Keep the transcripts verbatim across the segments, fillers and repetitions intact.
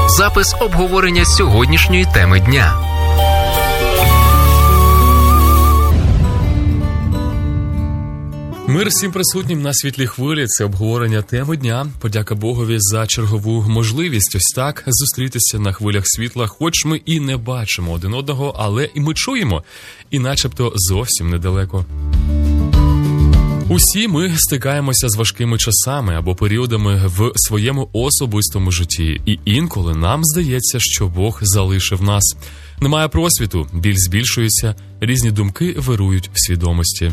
Запис обговорення сьогоднішньої теми дня. Мир всім присутнім на світлій хвилі. Це обговорення теми дня. Подяка Богові за чергову можливість ось так зустрітися на хвилях світла. Хоч ми і не бачимо один одного, але і ми чуємо, і начебто зовсім недалеко. Усі ми стикаємося з важкими часами або періодами в своєму особистому житті. І інколи нам здається, що Бог залишив нас. Немає просвіту, біль збільшується, різні думки вирують в свідомості.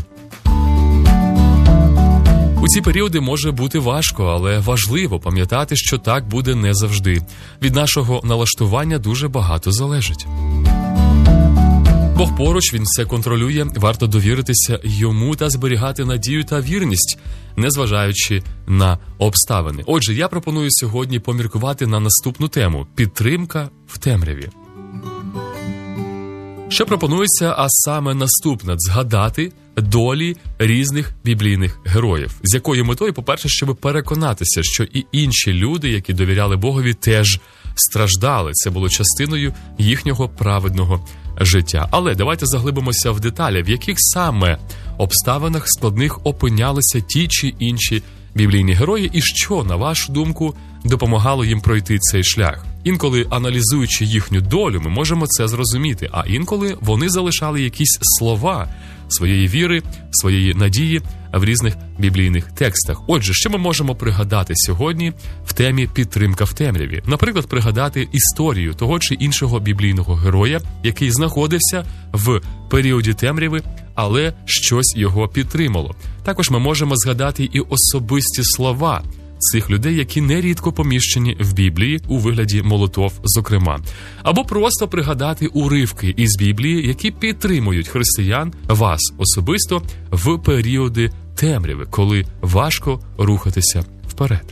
У ці періоди може бути важко, але важливо пам'ятати, що так буде не завжди. Від нашого налаштування дуже багато залежить. Бог поруч, Він все контролює, варто довіритися Йому та зберігати надію та вірність, незважаючи на обставини. Отже, я пропоную сьогодні поміркувати на наступну тему – підтримка в темряві. Що пропонується, а саме наступне – згадати долі різних біблійних героїв. З якою метою? По-перше, щоб переконатися, що і інші люди, які довіряли Богові, теж страждали. Це було частиною їхнього праведного життя. Але давайте заглибимося в деталі, в яких саме обставинах складних опинялися ті чи інші біблійні герої, і що, на вашу думку, допомагало їм пройти цей шлях. Інколи, аналізуючи їхню долю, ми можемо це зрозуміти, а інколи вони залишали якісь слова своєї віри, своєї надії в різних біблійних текстах. Отже, що ми можемо пригадати сьогодні в темі «Підтримка в темряві»? Наприклад, пригадати історію того чи іншого біблійного героя, який знаходився в періоді темряви, але щось його підтримало. Також ми можемо згадати і особисті слова цих людей, які нерідко поміщені в Біблії у вигляді молитов, зокрема. Або просто пригадати уривки із Біблії, які підтримують християн, вас особисто, в періоди темряви, коли важко рухатися вперед.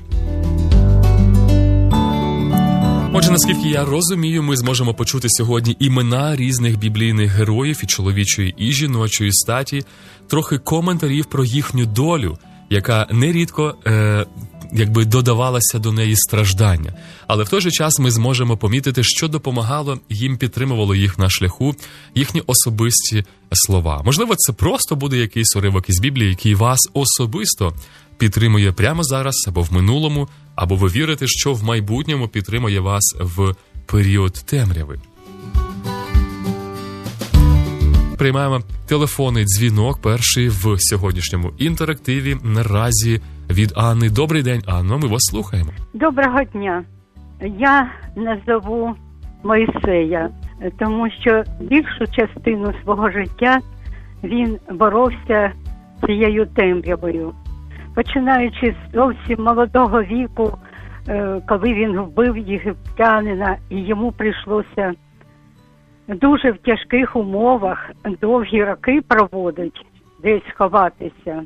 Отже, наскільки я розумію, ми зможемо почути сьогодні імена різних біблійних героїв і чоловічої, і жіночої статі, трохи коментарів про їхню долю, яка нерідко е, якби додавалася до неї страждання. Але в той же час ми зможемо помітити, що допомагало їм, підтримувало їх на шляху, їхні особисті слова. Можливо, це просто буде якийсь уривок із Біблії, який вас особисто підтримує прямо зараз, або в минулому, або ви вірите, що в майбутньому підтримує вас в період темряви. Приймаємо телефонний дзвінок, перший в сьогоднішньому інтерактиві, наразі від Анни. Добрий день, Анно, ми вас слухаємо. Доброго дня. Я назову Мойсея, тому що більшу частину свого життя він боровся цією темрявою. Починаючи з зовсім молодого віку, коли він вбив єгиптянина, і йому прийшлося дуже в тяжких умовах довгі роки проводить, десь ховатися.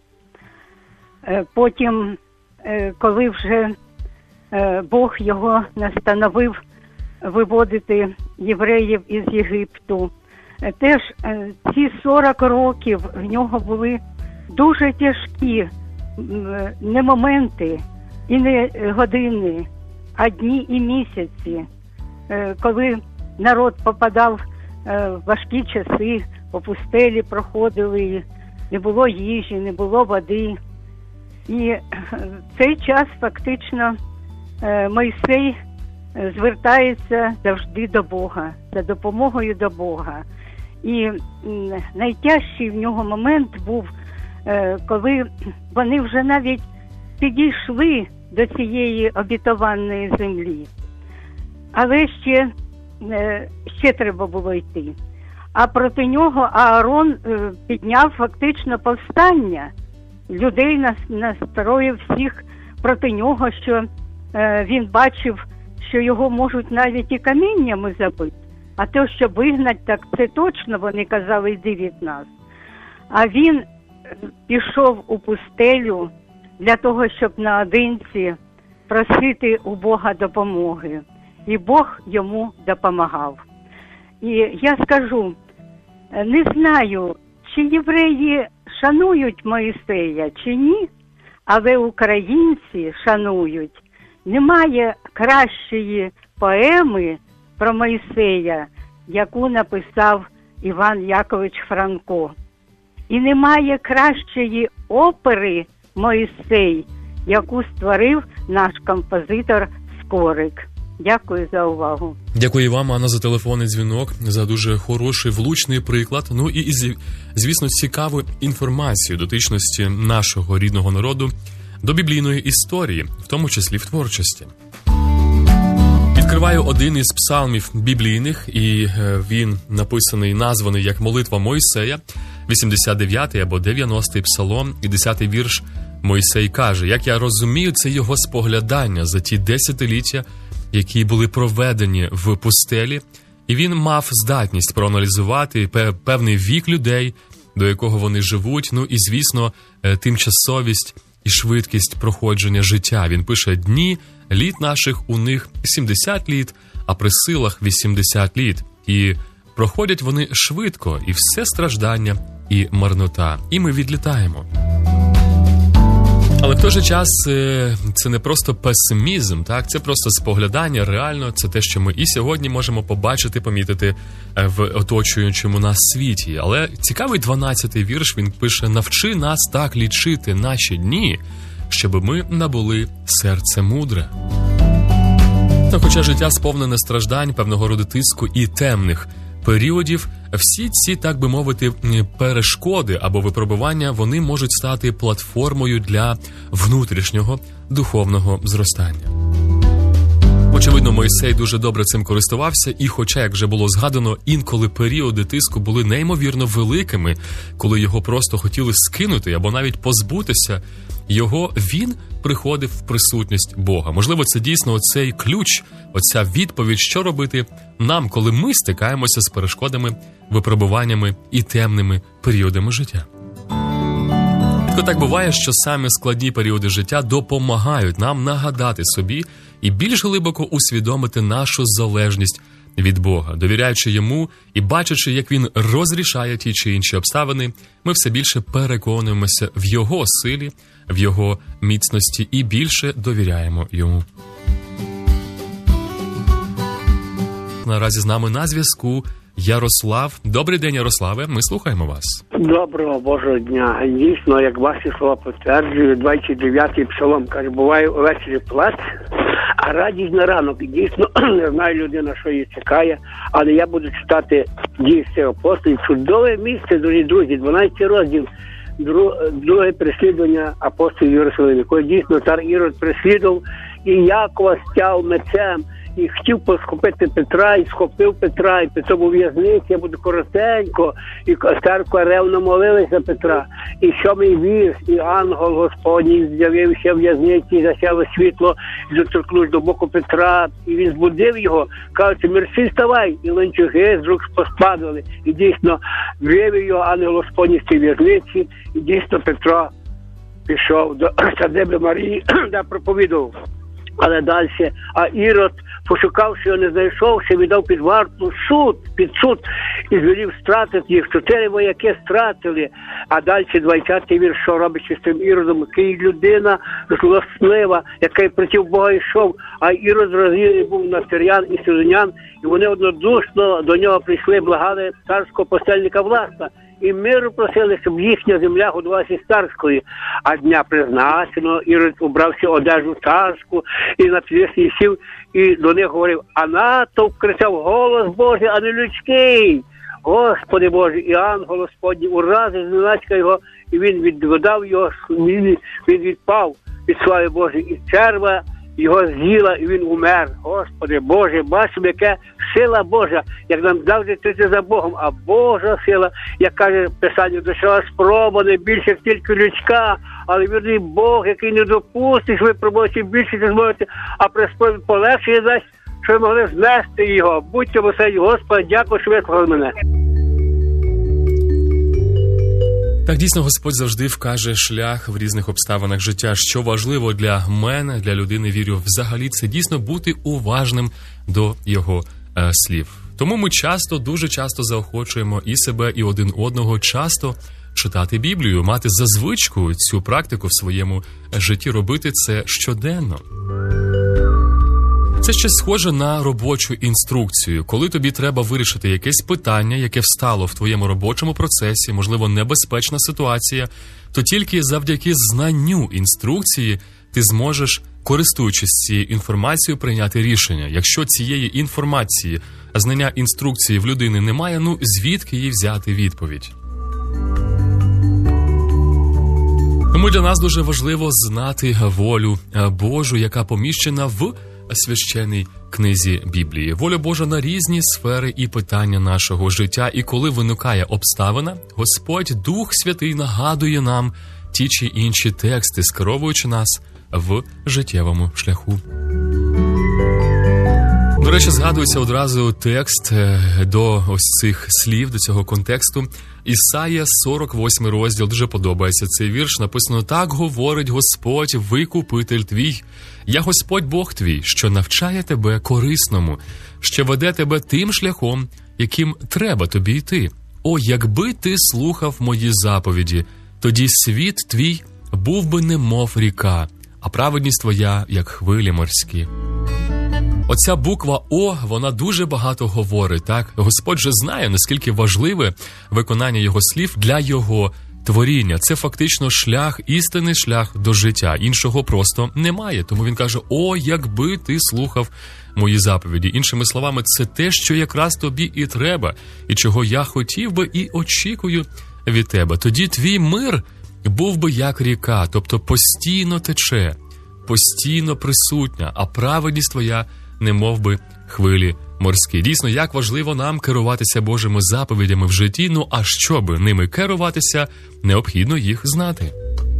Потім, коли вже Бог його настановив виводити євреїв із Єгипту, теж ці сорок років в нього були дуже тяжкі не моменти і не години, а дні і місяці, коли народ попадав в важкі часи, по пустелі проходили, не було їжі, не було води. І в цей час фактично Мойсей звертається завжди до Бога, за допомогою до Бога. І найтяжчий в нього момент був, коли вони вже навіть підійшли до цієї обітованої землі. Але ще, ще треба було йти. А проти нього Аарон підняв фактично повстання. Людей настроїв всіх проти нього, що він бачив, що його можуть навіть і каміннями забити. А те, що вигнать, так це точно, вони казали, йди від нас. А він пішов у пустелю для того, щоб наодинці просити у Бога допомоги. І Бог йому допомагав. І я скажу, не знаю, чи євреї шанують Мойсея, чи ні, але українці шанують. Немає кращої поеми про Мойсея, яку написав Іван Якович Франко. І немає кращої опери «Мойсей», яку створив наш композитор Скорик. Дякую за увагу. Дякую вам, Анна, за телефонний дзвінок, за дуже хороший, влучний приклад. Ну і, і звісно, цікаву інформацію дотичності нашого рідного народу до біблійної історії, в тому числі в творчості. Відкриваю один із псалмів біблійних, і він написаний, названий як «Молитва Мойсея», вісімдесят дев'ятий або дев'яностий псалом, і десятий вірш. Мойсей каже: «Як я розумію, це його споглядання за ті десятиліття, які були проведені в пустелі, і він мав здатність проаналізувати певний вік людей, до якого вони живуть, ну і, звісно, тимчасовість і швидкість проходження життя. Він пише: дні літ наших у них сімдесят літ, а при силах вісімдесят літ. І проходять вони швидко, і все страждання, і марнота. І ми відлітаємо». Але в той же час це не просто песимізм, так? Це просто споглядання, реально, це те, що ми і сьогодні можемо побачити, помітити в оточуючому нас світі. Але цікавий дванадцятий вірш, він пише: «Навчи нас так лічити наші дні, щоб ми набули серце мудре». Ну, хоча життя сповнене страждань, певного роду тиску і темних періодів, всі ці, так би мовити, перешкоди або випробування, вони можуть стати платформою для внутрішнього духовного зростання. Очевидно, Мойсей дуже добре цим користувався, і хоча, як вже було згадано, інколи періоди тиску були неймовірно великими, коли його просто хотіли скинути або навіть позбутися його, він приходив в присутність Бога. Можливо, це дійсно оцей ключ, оця відповідь, що робити нам, коли ми стикаємося з перешкодами, випробуваннями і темними періодами життя. Тільки так буває, що саме складні періоди життя допомагають нам нагадати собі і більш глибоко усвідомити нашу залежність від Бога. Довіряючи Йому і бачачи, як Він розрішає ті чи інші обставини, ми все більше переконуємося в Його силі, в Його міцності і більше довіряємо Йому. Наразі з нами на зв'язку Ярослав. Добрий день, Ярославе, ми слухаємо вас. Доброго Божого дня. Дійсно, як ваші слова підтверджують, двадцять дев'ятий псалом каже: буває увечері плач, а радість на ранок. І дійсно, не знаю людина, що її чекає, але я буду читати Дії апостолів. Чудове місце, дорогі друзі, дванадцятий розділ, друге переслідування апостолів в Єрусалимі, коли дійсно цар Ірод переслідував і Якова стяв мечем, і хотів посхопити Петра, і схопив Петра, і Петро був у в'язниці, я буду коротенько, і церква ревно молилася Петра. І сьомий вірш, і ангел Господній з'явився в в'язниці, і засяло світло, і доторкнувся до боку Петра, і він збудив його, кажучи: мерси, вставай, і ланцюги з рук поспадали. І дійсно вивів його ангел Господній з цієї в'язниці, і дійсно Петро пішов до садиби Марії, де проповідував. Але далі, а Ірод, пошукавши його, не знайшовши, віддав під варту суд, під суд, і звелів стратити їх. Чотири вояки стратили. А далі двадцятий вірш, що робить з цим Іродом, який людина злослива, який проти Бога йшов, а Ірод розгніваний був на сирян і сидонян, і вони однодушно до нього прийшли, благали царського постельника Власта. І миру просили, щоб їхня земля годувалася з царської. А дня призначено, Ірод убрався одежу царську, і на тлісні сів, і до них говорив, а натовп кричав: голос Божий, а не людський. Господи Боже, і ангел Господній уразив зненацька його, і він відводав його, він, він відпав від слави Божої, і черва його з'їла, і він умер. Господи Боже, бачимо, яка сила Божа, як нам завжди йти за Богом, а Божа сила, як каже Писання, душа спроба не більше, як тільки людська, але вірний Бог, який не допустить, що ви пробуєте більше не зможете, а при спробі полегшує дасть, що ви могли знести його. Будьте милосердні, Господи, дякую, що ви слухали мене. Так, дійсно, Господь завжди вкаже шлях в різних обставинах життя. Що важливо для мене, для людини, вірю, взагалі, це дійсно бути уважним до його е, слів. Тому ми часто, дуже часто заохочуємо і себе, і один одного часто читати Біблію, мати за звичку цю практику в своєму житті, робити це щоденно. Це щось схоже на робочу інструкцію. Коли тобі треба вирішити якесь питання, яке встало в твоєму робочому процесі, можливо, небезпечна ситуація, то тільки завдяки знанню інструкції ти зможеш, користуючись цією інформацією, прийняти рішення. Якщо цієї інформації, знання інструкції в людини немає, ну звідки їй взяти відповідь? Тому для нас дуже важливо знати волю Божу, яка поміщена в священній книзі Біблії. Воля Божа на різні сфери і питання нашого життя. І коли виникає обставина, Господь, Дух Святий нагадує нам ті чи інші тексти, скеровуючи нас в життєвому шляху. До речі, згадується одразу текст до ось цих слів, до цього контексту. Ісая, сорок восьмий розділ, дуже подобається цей вірш. Написано: «Так говорить Господь, викупитель твій. Я Господь Бог твій, що навчає тебе корисному, що веде тебе тим шляхом, яким треба тобі йти. О, якби ти слухав мої заповіді, тоді світ твій був би немов ріка, а праведність твоя, як хвилі морські». Оця буква О, вона дуже багато говорить, так? Господь же знає, наскільки важливе виконання його слів для його творіння. Це фактично шлях істини, шлях до життя. Іншого просто немає. Тому він каже: «О, якби ти слухав мої заповіді». Іншими словами, це те, що якраз тобі і треба, і чого я хотів би і очікую від тебе. Тоді твій мир був би як ріка, тобто постійно тече, постійно присутня, а праведність твоя немов би хвилі морські. Дійсно, як важливо нам керуватися Божими заповідями в житті, ну а щоб ними керуватися, необхідно їх знати.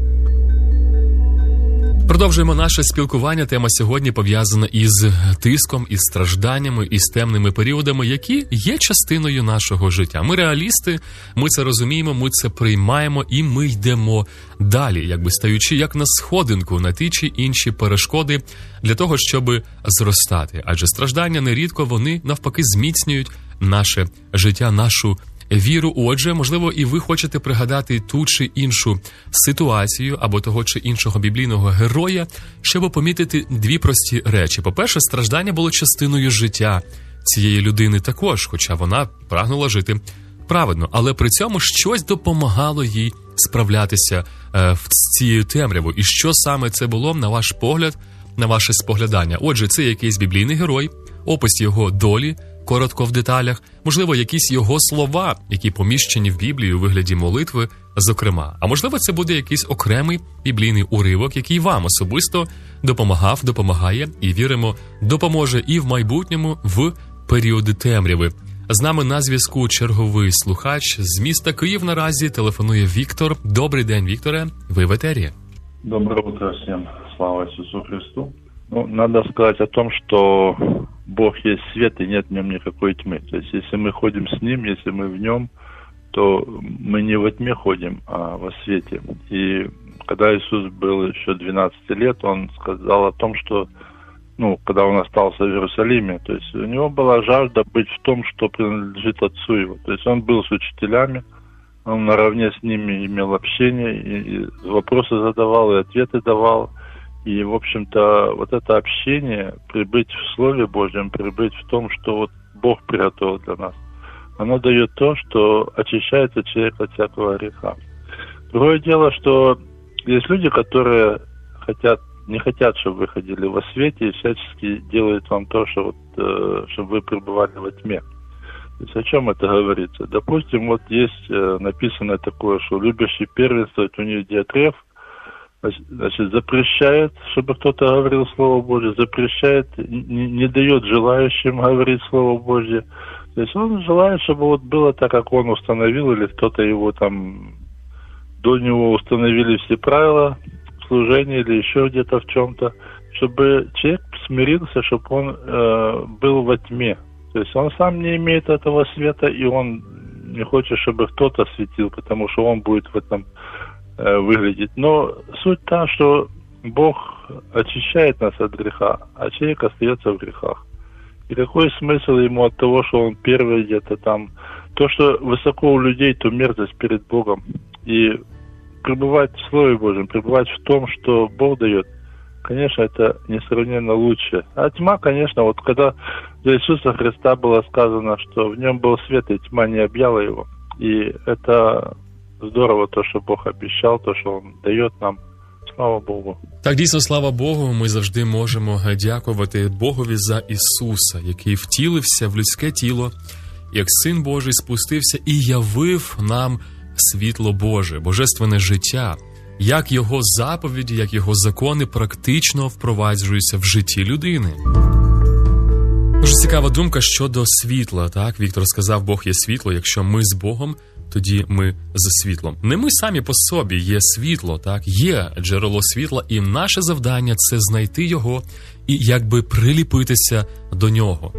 Продовжуємо наше спілкування. Тема сьогодні пов'язана із тиском, із стражданнями, із темними періодами, які є частиною нашого життя. Ми реалісти, ми це розуміємо, ми це приймаємо і ми йдемо далі, якби стаючи як на сходинку на ті чи інші перешкоди для того, щоб зростати. Адже страждання нерідко вони навпаки зміцнюють наше життя, нашу віру. Отже, можливо, і ви хочете пригадати ту чи іншу ситуацію або того чи іншого біблійного героя, щоб помітити дві прості речі. По-перше, страждання було частиною життя цієї людини також, хоча вона прагнула жити праведно, але при цьому щось допомагало їй справлятися е, з цією темрявою. І що саме це було, на ваш погляд, на ваше споглядання? Отже, це якийсь біблійний герой, опис його долі, коротко в деталях, можливо, якісь його слова, які поміщені в Біблії у вигляді молитви, зокрема. А можливо, це буде якийсь окремий біблійний уривок, який вам особисто допомагав, допомагає і, віримо, допоможе і в майбутньому в періоди темряви. З нами на зв'язку черговий слухач з міста Київ наразі телефонує Віктор. Добрий день, Вікторе, ви в етері. Доброе утро всем. Слава Иисусу Христу. Ну, надо сказать о том, что Бог есть свет, и нет в нем никакой тьмы. То есть, если мы ходим с Ним, если мы в Нем, то мы не во тьме ходим, а во свете. И когда Иисус был еще двенадцать лет, Он сказал о том, что, ну, когда Он остался в Иерусалиме, то есть у Него была жажда быть в том, что принадлежит Отцу Его. То есть Он был с учителями, Он наравне с ними имел общение, и вопросы задавал, и ответы давал. И, в общем-то, вот это общение, прибыть в Слове Божьем, прибыть в том, что вот Бог приготовил для нас, оно дает то, что очищается человек от всякого греха. Другое дело, что есть люди, которые хотят, не хотят, чтобы вы ходили во свете, и всячески делают вам то, что вот, э, чтобы вы пребывали во тьме. То есть о чем это говорится? Допустим, вот есть э, написано такое, что любящий первенствовать у них Диатреф, значит, запрещает, чтобы кто-то говорил Слово Божье, запрещает, не, не дает желающим говорить Слово Божье. То есть он желает, чтобы вот было так, как он установил, или кто-то его там, до него установили все правила служения или еще где-то в чем-то, чтобы человек смирился, чтобы он э, был во тьме. То есть он сам не имеет этого света, и он не хочет, чтобы кто-то светил, потому что он будет в этом выглядеть. Но суть та, что Бог очищает нас от греха, а человек остается в грехах. И какой смысл ему от того, что он первый где-то там? То, что высоко у людей, то мерзость перед Богом. И пребывать в Слове Божьем, пребывать в том, что Бог дает, конечно, это несравненно лучше. А тьма, конечно, вот когда за Иисуса Христа было сказано, что в нем был свет, и тьма не объяла его. И это здорово, то, что Бог обещал, то, что Он дает нам. Слава Богу. Так, дійсно, слава Богу, ми завжди можемо дякувати Богові за Ісуса, який втілився в людське тіло, як Син Божий спустився і явив нам світло Боже, божественне життя, як Його заповіді, як Його закони практично впроваджуються в житті людини. Дуже цікава думка щодо світла, так? Віктор сказав, Бог є світло, якщо ми з Богом, тоді ми за світлом. Не ми самі по собі є світло, так? Є джерело світла, і наше завдання – це знайти його і якби приліпитися до нього.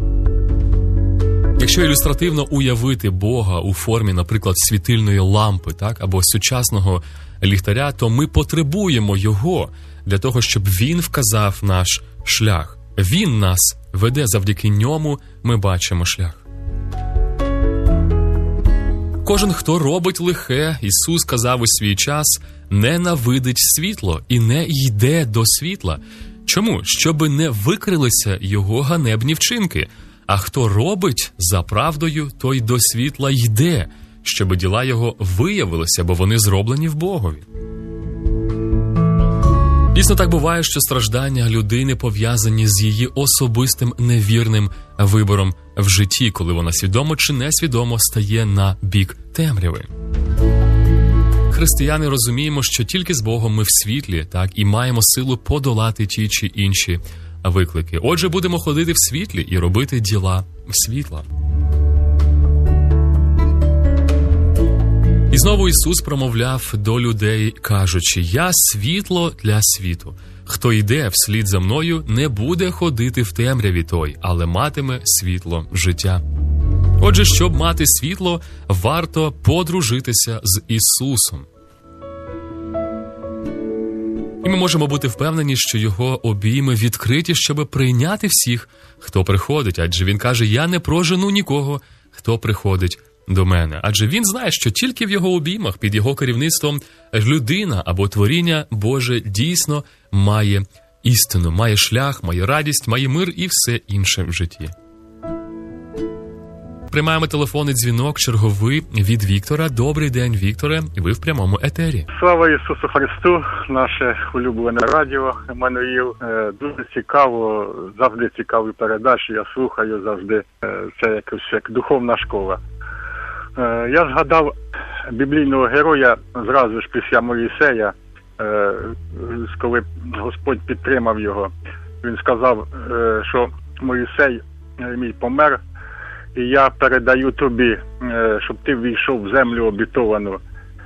Якщо ілюстративно уявити Бога у формі, наприклад, світильної лампи, так, або сучасного ліхтаря, то ми потребуємо його для того, щоб він вказав наш шлях. Він нас веде, завдяки ньому ми бачимо шлях. Кожен, хто робить лихе, Ісус сказав у свій час, ненавидить світло і не йде до світла. Чому? Щоби не викрилися його ганебні вчинки. А хто робить за правдою, той до світла йде, щоби діла його виявилися, бо вони зроблені в Богові. Дійсно так буває, що страждання людини пов'язані з її особистим невірним вибором в житті, коли вона свідомо чи несвідомо стає на бік темряви. Християни розуміємо, що тільки з Богом ми в світлі, так, і маємо силу подолати ті чи інші виклики. Отже, будемо ходити в світлі і робити діла світла. І знову Ісус промовляв до людей, кажучи, «Я світло для світу. Хто йде вслід за мною, не буде ходити в темряві той, але матиме світло життя». Отже, щоб мати світло, варто подружитися з Ісусом. І ми можемо бути впевнені, що Його обійми відкриті, щоб прийняти всіх, хто приходить. Адже Він каже, «Я не прожену нікого, хто приходить до мене». Адже Він знає, що тільки в Його обіймах, під Його керівництвом, людина або творіння Боже дійсно має істину, має шлях, має радість, має мир і все інше в житті. Приймаємо телефонний дзвінок черговий від Віктора. Добрий день, Вікторе. Ви в прямому етері. Слава Ісусу Христу, наше улюблене радіо Еммануїл. Дуже цікаво, завжди цікаві передачі, я слухаю завжди. Це якось як духовна школа. Я згадав біблійного героя зразу ж після Моїсея, коли Господь підтримав його. Він сказав, що Моїсей мій помер, і я передаю тобі, щоб ти ввійшов в землю обітовану.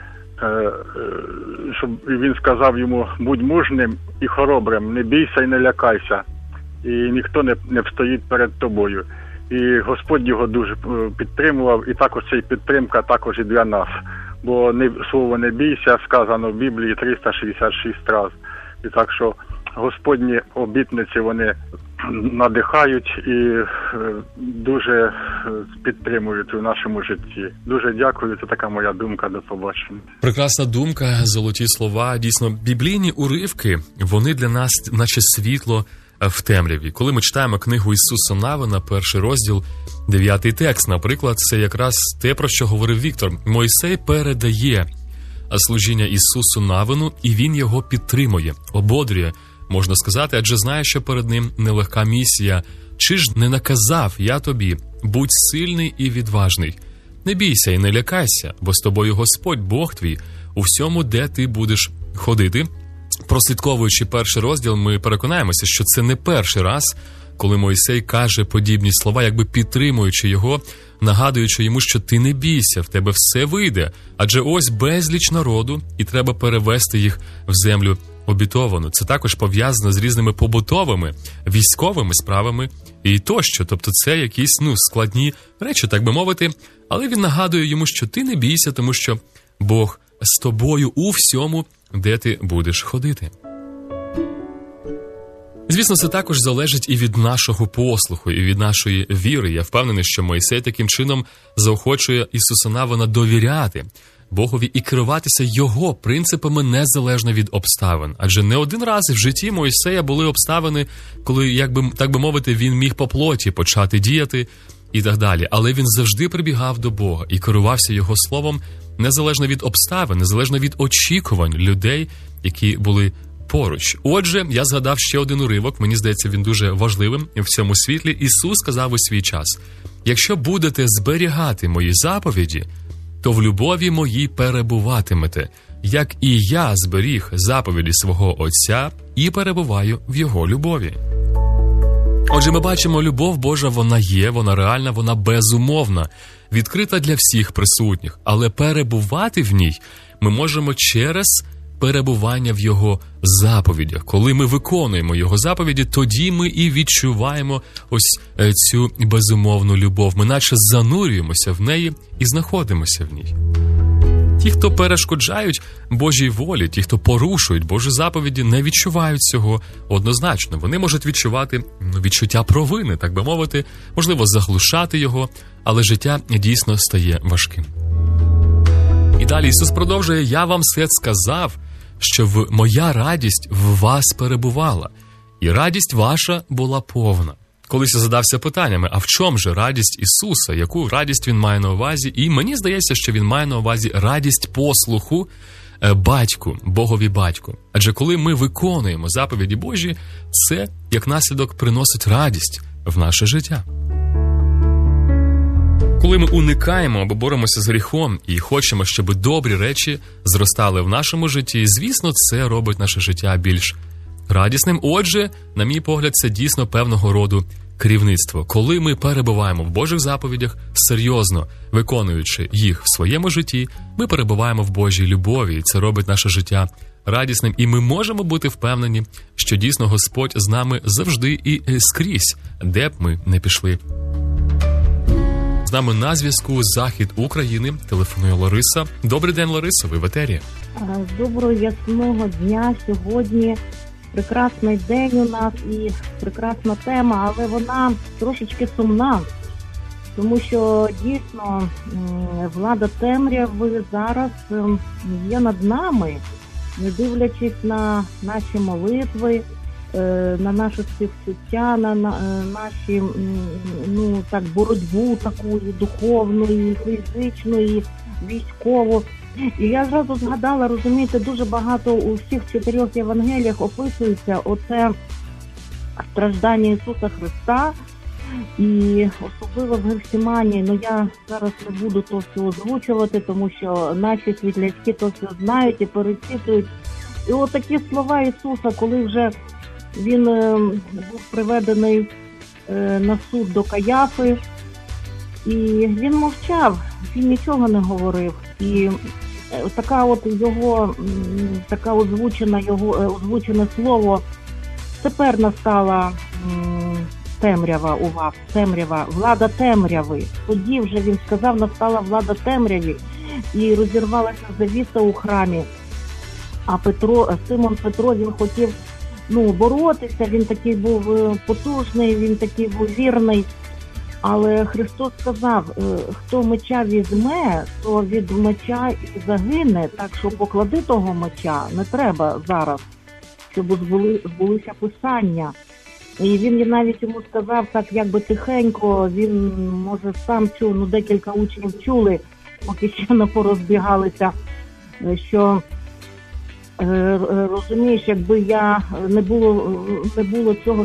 Щоб він сказав йому, будь мужним і хоробрим, не бійся і не лякайся, і ніхто не, не встоїть перед тобою. І Господь його дуже підтримував, і також ця підтримка також і для нас. Бо не, слово «не бійся» сказано в Біблії триста шістдесят шість разів. І так що Господні обітниці, вони надихають і дуже підтримують у нашому житті. Дуже дякую, це така моя думка, до побачення. Прекрасна думка, золоті слова. Дійсно, біблійні уривки, вони для нас наче світло в темряві. Коли ми читаємо книгу Ісуса Навина, перший розділ, дев'ятий текст, наприклад, це якраз те, про що говорив Віктор. Мойсей передає служіння Ісусу Навину, і він його підтримує, ободрює, можна сказати, адже знає, що перед ним нелегка місія. Чи ж не наказав я тобі, будь сильний і відважний. Не бійся і не лякайся, бо з тобою Господь, Бог твій, у всьому, де ти будеш ходити. Прослідковуючи перший розділ, ми переконаємося, що це не перший раз, коли Мойсей каже подібні слова, якби підтримуючи його, нагадуючи йому, що ти не бійся, в тебе все вийде, адже ось безліч народу, і треба перевести їх в землю обітовану. Це також пов'язано з різними побутовими, військовими справами і тощо. Тобто це якісь, ну, складні речі, так би мовити, але він нагадує йому, що ти не бійся, тому що Бог з тобою у всьому, де ти будеш ходити. Звісно, це також залежить і від нашого послуху, і від нашої віри. Я впевнений, що Мойсей таким чином заохочує Ісуса Навина довіряти Богові і керуватися Його принципами незалежно від обставин. Адже не один раз в житті Мойсея були обставини, коли, як би, так би мовити, він міг по плоті почати діяти і так далі. Але він завжди прибігав до Бога і керувався Його словом незалежно від обставин, незалежно від очікувань людей, які були поруч. Отже, я згадав ще один уривок, мені здається, він дуже важливим в цьому світлі. Ісус сказав у свій час: «Якщо будете зберігати мої заповіді, то в любові моїй перебуватимете, як і я зберіг заповіді свого Отця і перебуваю в Його любові». Отже, ми бачимо, любов Божа, вона є, вона реальна, вона безумовна, відкрита для всіх присутніх, але перебувати в ній ми можемо через перебування в Його заповідях. Коли ми виконуємо Його заповіді, тоді ми і відчуваємо ось цю безумовну любов. Ми наче занурюємося в неї і знаходимося в ній. Ті, хто перешкоджають Божій волі, ті, хто порушують Божі заповіді, не відчувають цього однозначно. Вони можуть відчувати відчуття провини, так би мовити, можливо, заглушати його, але життя дійсно стає важким. І далі Ісус продовжує: «Я вам все сказав, щоб моя радість в вас перебувала, і радість ваша була повна». Колись я задався питаннями, а в чому же радість Ісуса, яку радість Він має на увазі? І мені здається, що Він має на увазі радість послуху батьку, Богові батьку. Адже коли ми виконуємо заповіді Божі, це, як наслідок, приносить радість в наше життя. Коли ми уникаємо або боремося з гріхом і хочемо, щоб добрі речі зростали в нашому житті, звісно, це робить наше життя більш радісним. Отже, на мій погляд, це дійсно певного роду керівництво. Коли ми перебуваємо в Божих заповідях, серйозно виконуючи їх в своєму житті, ми перебуваємо в Божій любові, і це робить наше життя радісним. І ми можемо бути впевнені, що дійсно Господь з нами завжди і скрізь, де б ми не пішли. З нами на зв'язку Захід України. Телефонує Лариса. Добрий день, Лариса, ви в етері. Доброго ясного дня. Сьогодні прекрасний день у нас і прекрасна тема, але вона трошечки сумна, тому що дійсно влада темряви зараз є над нами, не дивлячись на наші молитви, на наше співчуття, на наші, ну так, боротьбу таку духовну, фізичну, військову. І я зразу згадала, розумієте, дуже багато у всіх чотирьох Євангеліях описується оце страждання Ісуса Христа, і особливо в Гефсиманії. Ну я зараз не буду то все озвучувати, тому що наші світлячки то все знають і перечитують. І от такі слова Ісуса, коли вже він е, був приведений е, на суд до Каяфи, і він мовчав, він нічого не говорив. І така от його, така озвучена його, озвучене слово: тепер настала темрява у вас, темрява, влада темряви. Тоді вже він сказав, настала влада темряві, і розірвалася завіса у храмі. А Петро, Симон Петро, він хотів, ну, боротися, він такий був потужний, він такий був вірний. Але Христос сказав, хто меча візьме, то від меча і загине, так що поклади того меча, не треба зараз, щоб збули, збулися писання. І він навіть йому сказав так, якби тихенько, він, може, сам чув, ну декілька учнів чули, поки ще не порозбігалися, що, розумієш, якби я не було, не було цього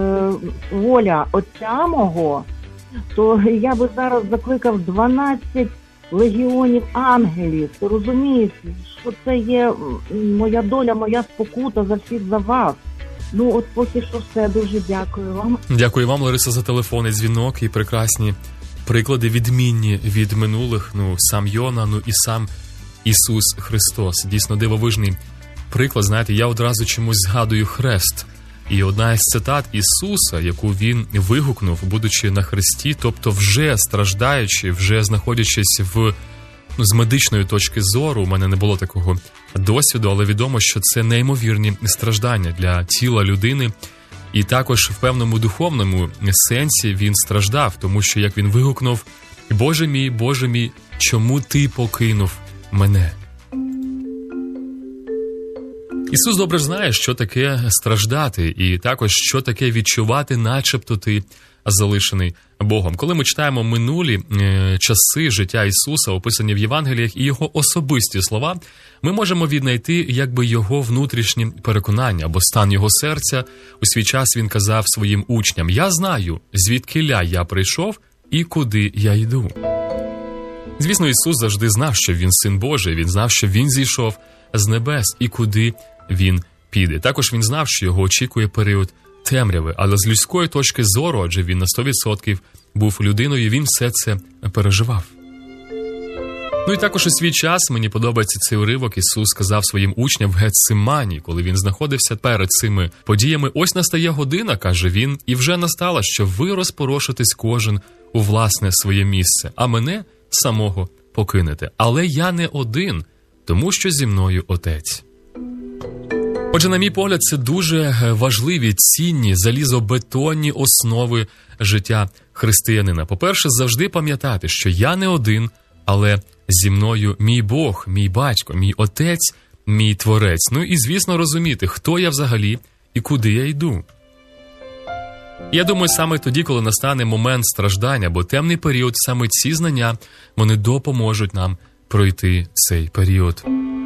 воля Отця мого, то я би зараз закликав дванадцять легіонів ангелів. Ти розумієш, що це є моя доля, моя спокута за всіх, за вас. Ну, от поки що все. Дуже дякую вам. Дякую вам, Лариса, за телефонний дзвінок і прекрасні приклади, відмінні від минулих. Ну, сам Йона, ну і сам Ісус Христос. Дійсно дивовижний приклад. Знаєте, я одразу чомусь згадую хрест. І одна із цитат Ісуса, яку він вигукнув, будучи на хресті, тобто вже страждаючи, вже знаходячись в, ну, з медичної точки зору, у мене не було такого досвіду, але відомо, що це неймовірні страждання для тіла людини. І також в певному духовному сенсі він страждав, тому що, як він вигукнув: «Боже мій, Боже мій, чому ти покинув мене. Ісус добре знає, що таке страждати, і також, що таке відчувати, начебто ти залишений Богом. Коли ми читаємо минулі е, часи життя Ісуса, описані в Євангеліях, і Його особисті слова, ми можемо віднайти якби Його внутрішні переконання, або стан Його серця. У свій час Він казав своїм учням: «Я знаю, звідкиля я прийшов і куди я йду». Звісно, Ісус завжди знав, що Він Син Божий, Він знав, що Він зійшов з небес і куди Він піде. Також Він знав, що його очікує період темряви, але з людської точки зору, адже Він на сто відсотків був людиною, Він все це переживав. Ну і також у свій час мені подобається цей уривок. Ісус сказав своїм учням в Гетсимані, коли Він знаходився перед цими подіями: «Ось настає година, – каже Він, – і вже настала, що ви розпорошитесь кожен у власне своє місце, а мене самого покинете. Але я не один, тому що зі мною Отець». Отже, на мій погляд, це дуже важливі, цінні, залізобетонні основи життя християнина. По-перше, завжди пам'ятати, що я не один, але зі мною мій Бог, мій батько, мій Отець, мій Творець. Ну і, звісно, розуміти, хто я взагалі і куди я йду. Я думаю, саме тоді, коли настане момент страждання або темний період, саме ці знання, вони допоможуть нам пройти цей період.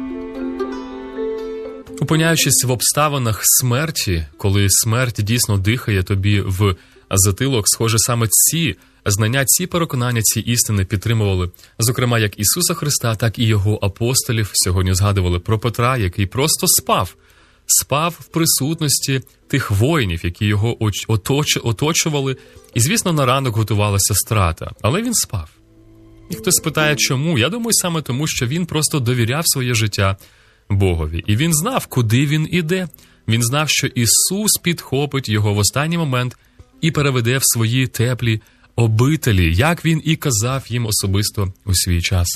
Опиняючись в обставинах смерті, коли смерть дійсно дихає тобі в затилок, схоже, саме ці знання, ці переконання, ці істини підтримували, зокрема, як Ісуса Христа, так і Його апостолів. Сьогодні згадували про Петра, який просто спав. Спав в присутності тих воїнів, які його оточ... оточували, і, звісно, на ранок готувалася страта. Але він спав. І хтось питає, чому? Я думаю, саме тому, що він просто довіряв своє життя Богові. І він знав, куди він іде. Він знав, що Ісус підхопить його в останній момент і переведе в свої теплі обителі, як він і казав їм особисто у свій час.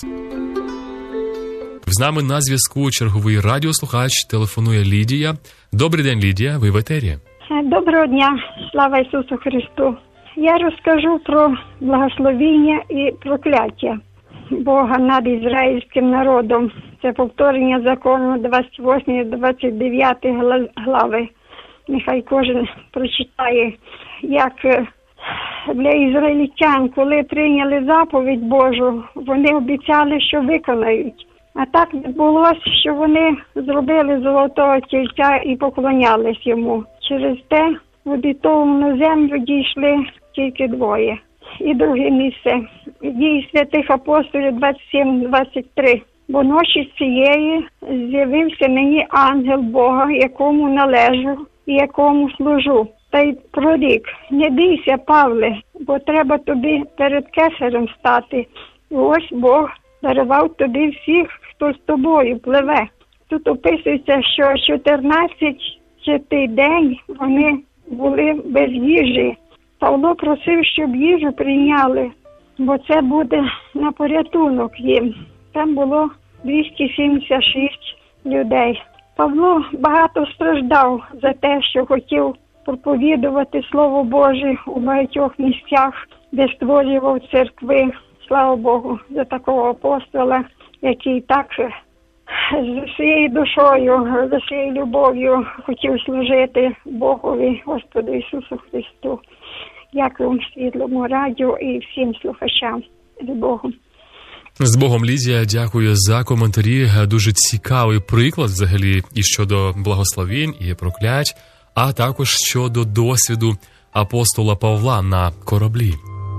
З нами на зв'язку черговий радіослухач, телефонує Лідія. Добрий день, Лідія, ви в етері. Доброго дня, слава Ісусу Христу. Я розкажу про благословіння і прокляття Бога над ізраїльським народом. Це повторення закону двадцять восьмої двадцять дев'ятої глави. Нехай кожен прочитає, як для ізраїльтян, коли прийняли заповідь Божу, вони обіцяли, що виконають. А так відбулося, що вони зробили золотого тільця і поклонялись йому. Через те в обітовану землю дійшли тільки двоє. І друге місце. Дії святих апостолів двадцять сім двадцять три. Бо ночі цієї з'явився мені ангел Бога, якому належу і якому служу. Та й прорік: не бійся, Павле, бо треба тобі перед кесарем стати. І ось Бог дарував тобі всіх, хто з тобою пливе. Тут описується, що чотирнадцятий день вони були без їжі. Павло просив, щоб їжу прийняли, бо це буде на порятунок їм. Там було двісті сімдесят шість людей. Павло багато страждав за те, що хотів проповідувати Слово Боже у багатьох місцях, де створював церкви. Слава Богу за такого апостола, який так з своєю душою, за своєю любов'ю хотів служити Богові, Господу Ісусу Христу. Дякую вам, Світлому радіо і всім слухачам. З Богом. З Богом, Лідія, дякую за коментарі. Дуже цікавий приклад взагалі і щодо благословень, і проклять, а також щодо досвіду апостола Павла на кораблі.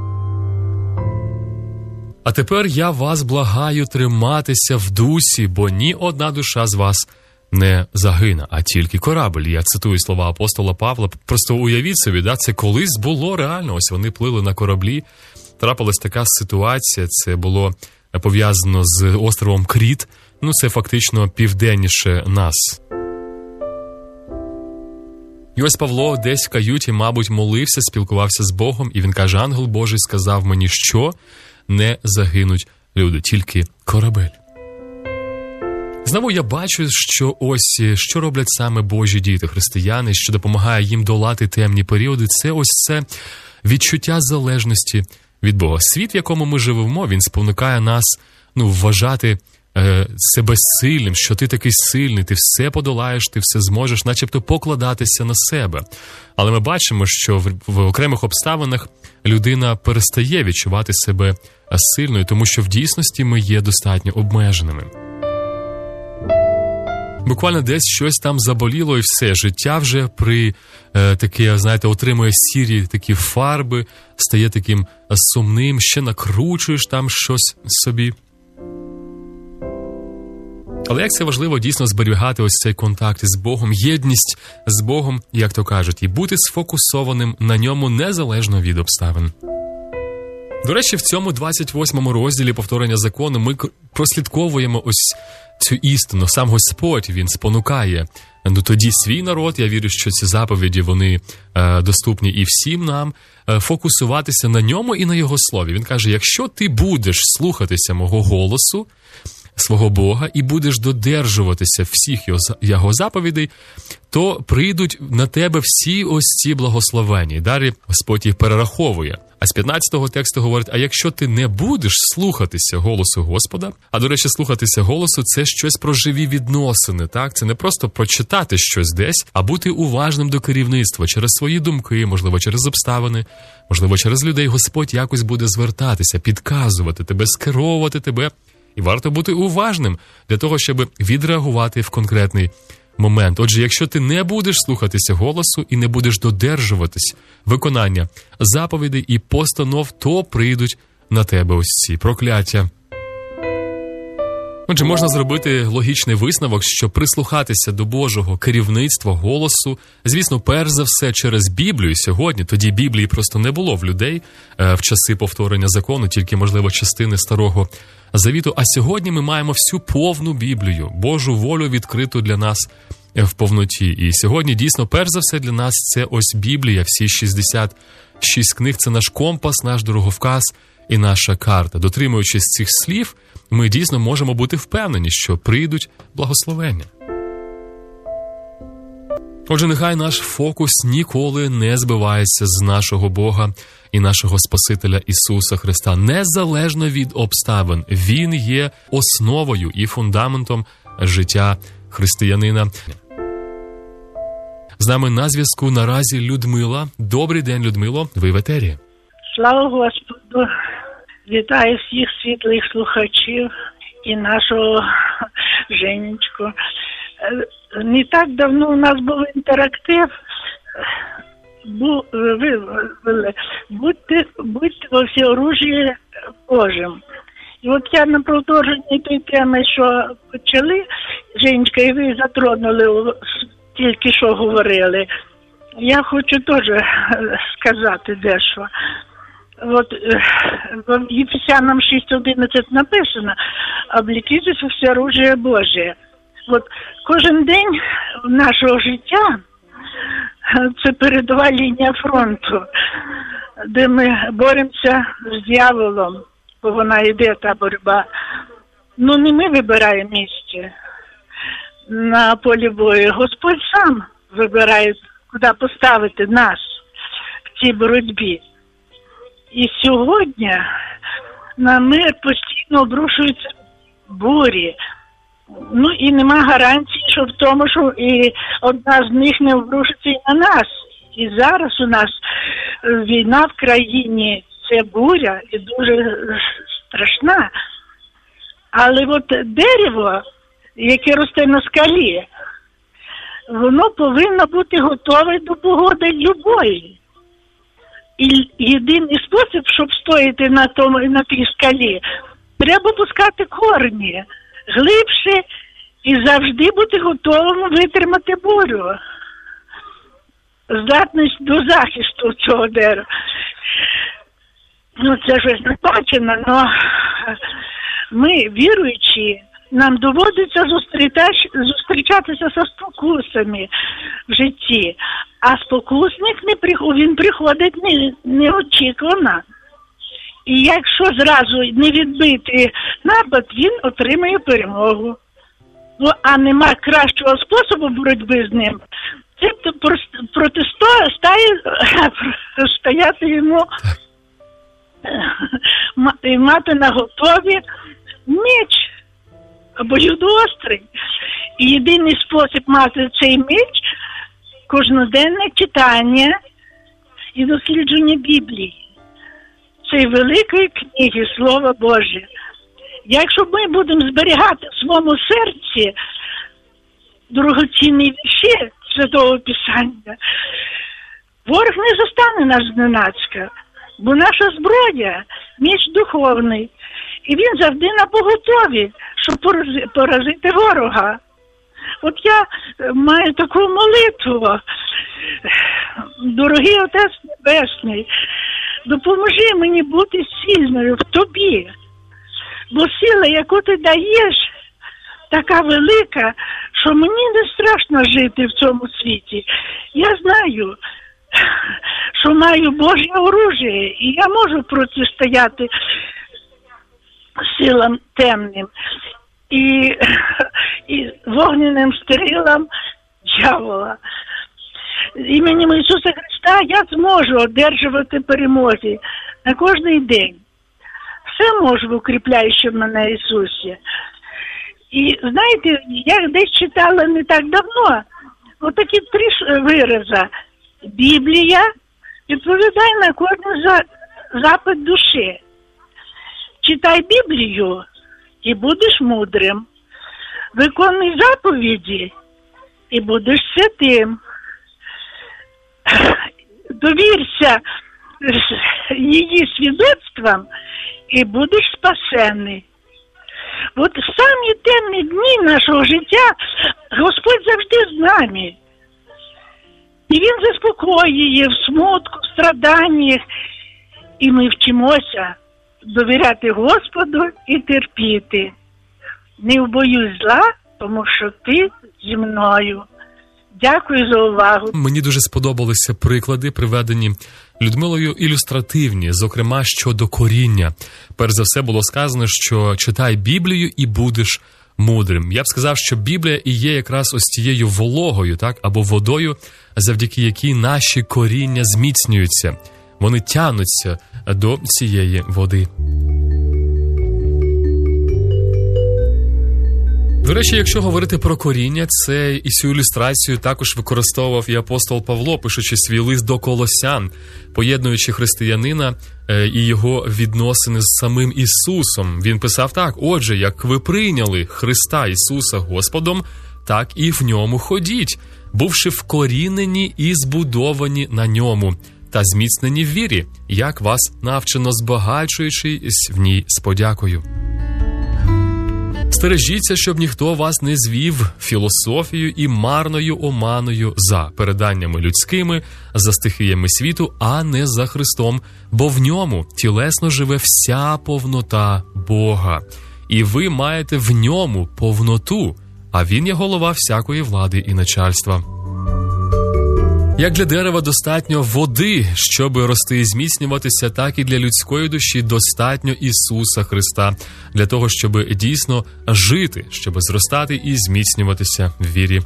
А тепер я вас благаю триматися в дусі, бо ні одна душа з вас не загине, а тільки корабль. Я цитую слова апостола Павла. Просто уявіть собі, да, це колись було реально. Ось вони плили на кораблі. Трапилась така ситуація, це було пов'язано з островом Кріт. Ну, це фактично південніше нас. І ось Павло десь в каюті, мабуть, молився, спілкувався з Богом, і він каже: ангел Божий сказав мені, що не загинуть люди, тільки корабель. Знову я бачу, що ось, що роблять саме Божі діти, християни, що допомагає їм долати темні періоди, це ось це відчуття залежності від Бога. Світ, в якому ми живемо, він спонукає нас, ну, вважати е, себе сильним, що ти такий сильний, ти все подолаєш, ти все зможеш, начебто покладатися на себе. Але ми бачимо, що в, в окремих обставинах людина перестає відчувати себе сильною, тому що в дійсності ми є достатньо обмеженими. Буквально десь щось там заболіло і все. Життя вже при е, таке, знаєте, отримує сірі такі фарби, стає таким сумним, ще накручуєш там щось собі. Але як це важливо дійсно зберігати ось цей контакт із Богом, єдність з Богом, як то кажуть, і бути сфокусованим на ньому незалежно від обставин. До речі, в цьому двадцять восьмому розділі повторення закону ми прослідковуємо ось цю істину. Сам Господь, Він спонукає ну, тоді свій народ, я вірю, що ці заповіді, вони е, доступні і всім нам, е, фокусуватися на ньому і на Його слові. Він каже, якщо ти будеш слухатися мого голосу, свого Бога, і будеш додержуватися всіх його, його заповідей, то прийдуть на тебе всі ось ці благословення. І далі Господь їх перераховує. А з п'ятнадцятого тексту говорить, а якщо ти не будеш слухатися голосу Господа, а, до речі, слухатися голосу – це щось про живі відносини, так? Це не просто прочитати щось десь, а бути уважним до керівництва через свої думки, можливо, через обставини, можливо, через людей. Господь якось буде звертатися, підказувати тебе, скеровувати тебе. І варто бути уважним для того, щоб відреагувати в конкретний момент. Отже, якщо ти не будеш слухатися голосу і не будеш додержуватись виконання заповідей і постанов, то прийдуть на тебе ось ці прокляття. Отже, можна зробити логічний висновок, що прислухатися до Божого керівництва, голосу, звісно, перш за все через Біблію сьогодні, тоді Біблії просто не було в людей в часи повторення закону, тільки, можливо, частини Старого Завіту, а сьогодні ми маємо всю повну Біблію, Божу волю відкриту для нас в повноті. І сьогодні, дійсно, перш за все для нас це ось Біблія, всі шістдесят шість книг, це наш компас, наш дороговказ і наша карта. Дотримуючись цих слів, ми дійсно можемо бути впевнені, що прийдуть благословення. Отже, нехай наш фокус ніколи не збивається з нашого Бога і нашого Спасителя Ісуса Христа, незалежно від обставин. Він є основою і фундаментом життя християнина. З нами на зв'язку наразі Людмила. Добрий день, Людмило, ви в етері. Слава Господу! Вітаю всіх світлих слухачів і нашого Женечку. Не так давно у нас був інтерактив. Бу, вивели. Будьте, будьте во всеоружії Божим. І от я на продовженні тієї теми, що почали, Женечка, і ви затронули, тільки що говорили. Я хочу теж сказати дещо. От в Єфесянам шість одинадцять написано: «Облікітесь у всеоружие Божє». От кожен день нашого життя це передова лінія фронту, де ми боремося з дияволом, бо вона йде, та боротьба. Ну не ми вибираємо місце на полі бою. Господь сам вибирає, куди поставити нас в цій боротьбі. І сьогодні на мир постійно обрушуються бурі. Ну і нема гарантії, що в тому, що і одна з них не обрушиться і на нас. І зараз у нас війна в країні, це буря і дуже страшна. Але от дерево, яке росте на скалі, воно повинно бути готове до погоди любої. І єдиний спосіб, щоб стояти на тому, на тій скалі, треба пускати корні глибше і завжди бути готовим витримати бурю. Здатність до захисту цього дерева. Ну, це щось не бачено, але ми, віруючі, нам доводиться зустрічатися зі спокусами в житті. А спокусник, не приходить, він приходить не, неочікувано. І якщо зразу не відбити напад, він отримає перемогу. Ну, а нема кращого способу боротьби з ним. Це протистояти стояти йому і мати на готові меч. обоюдоострий. І єдиний спосіб мати цей меч – кожноденне читання і дослідження Біблії. Цієї великої книги Слова Боже. Якщо ми будемо зберігати в своєму серці дорогоцінні вірші Святого Писання, ворог не застане нас зненацька, бо наша зброя – меч духовний, і він завжди на поготові, щоб поразити ворога. От я маю таку молитву. Дорогий Отець Небесний, допоможи мені бути сильною в Тобі, бо сила, яку Ти даєш, така велика, що мені не страшно жити в цьому світі. Я знаю, що маю Божє оружие, і я можу протистояти силам темним і, і вогненним стрілам дьявола. Іменем Ісуса Христа я зможу одержувати перемоги на кожний день. Все можу, укріпляючи мене Ісусі. І знаєте, я десь читала не так давно, отакі три вирази. Біблія відповідає на кожен за, запит душі. Читай Біблію і будеш мудрим. Виконуй заповіді і будеш святим. Довірся її свідоцтвам і будеш спасений. От в самі темні дні нашого життя Господь завжди з нами. І Він заспокоює в смутку, в страданнях. І ми вчимося довіряти Господу і терпіти. Не боюсь зла, тому що ти зі мною. Дякую за увагу. Мені дуже сподобалися приклади, приведені Людмилою, ілюстративні, зокрема, щодо коріння. Перш за все було сказано, що читай Біблію і будеш мудрим. Я б сказав, що Біблія і є якраз ось тією вологою, так, або водою, завдяки якій наші коріння зміцнюються. Вони тягнуться до цієї води. До речі, якщо говорити про коріння, це і цю ілюстрацію також використовував і апостол Павло, пишучи свій лист до Колосян, поєднуючи християнина і його відносини з самим Ісусом. Він писав так: «Отже, як ви прийняли Христа Ісуса Господом, так і в ньому ходіть, бувши вкорінені і збудовані на ньому, та зміцнені в вірі, як вас навчено, збагачуючись в ній з подякою». Стережіться, щоб ніхто вас не звів філософією і марною оманою за переданнями людськими, за стихіями світу, а не за Христом, бо в ньому тілесно живе вся повнота Бога. І ви маєте в ньому повноту, а він є голова всякої влади і начальства. Як для дерева достатньо води, щоб рости і зміцнюватися, так і для людської душі достатньо Ісуса Христа, для того, щоб дійсно жити, щоб зростати і зміцнюватися в вірі.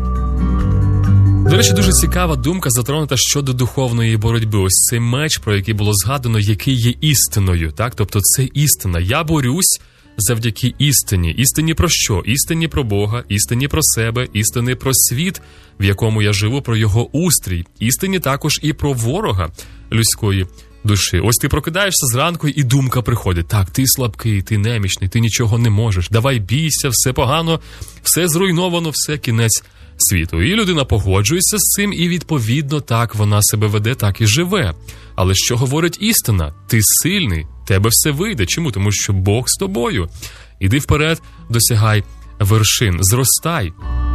До речі, дуже цікава думка затронута щодо духовної боротьби. Ось цей меч, про який було згадано, який є істиною, так? Тобто це істина. Я борюсь завдяки істині. Істині про що? Істині про Бога, істині про себе, істині про світ, в якому я живу, про його устрій. Істині також і про ворога людської душі. Ось ти прокидаєшся зранку, і думка приходить: так, ти слабкий, ти немічний, ти нічого не можеш, давай бійся, все погано, все зруйновано, все кінець світу. І людина погоджується з цим, і відповідно так вона себе веде, так і живе. Але що говорить істина? Ти сильний, тебе все вийде. Чому? Тому що Бог з тобою. Іди вперед, досягай вершин, зростай.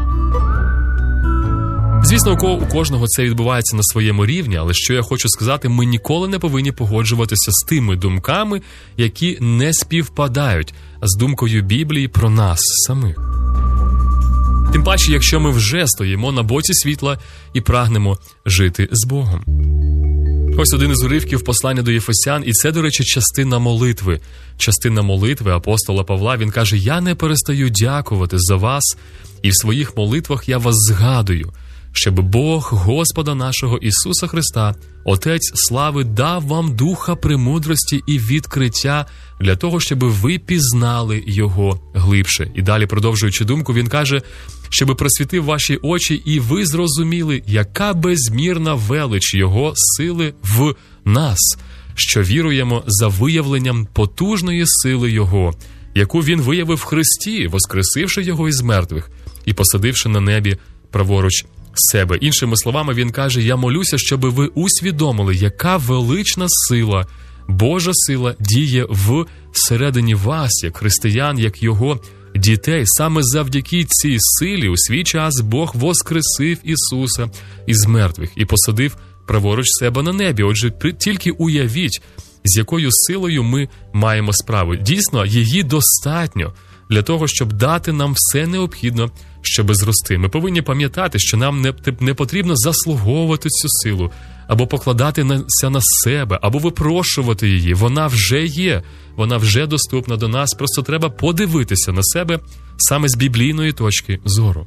Звісно, у кожного це відбувається на своєму рівні, але що я хочу сказати, ми ніколи не повинні погоджуватися з тими думками, які не співпадають з думкою Біблії про нас самих. Тим паче, якщо ми вже стоїмо на боці світла і прагнемо жити з Богом. Ось один із уривків послання до Єфесян, і це, до речі, частина молитви. Частина молитви апостола Павла, він каже: «Я не перестаю дякувати за вас, і в своїх молитвах я вас згадую, щоб Бог Господа нашого Ісуса Христа, Отець слави, дав вам духа премудрості і відкриття для того, щоб ви пізнали Його глибше. І далі, продовжуючи думку, він каже, щоб просвітив ваші очі і ви зрозуміли, яка безмірна велич Його сили в нас, що віруємо за виявленням потужної сили Його, яку Він виявив в Христі, воскресивши Його із мертвих і посадивши на небі праворуч себе. Іншими словами, він каже, я молюся, щоб ви усвідомили, яка велична сила, Божа сила діє всередині вас, як християн, як Його дітей. Саме завдяки цій силі у свій час Бог воскресив Ісуса із мертвих і посадив праворуч себе на небі. Отже, тільки уявіть, з якою силою ми маємо справу. Дійсно, її достатньо для того, щоб дати нам все необхідне, щоб зрости. Ми повинні пам'ятати, що нам не, не потрібно заслуговувати цю силу, або покладатися на себе, або випрошувати її. Вона вже є, вона вже доступна до нас. Просто треба подивитися на себе саме з біблійної точки зору.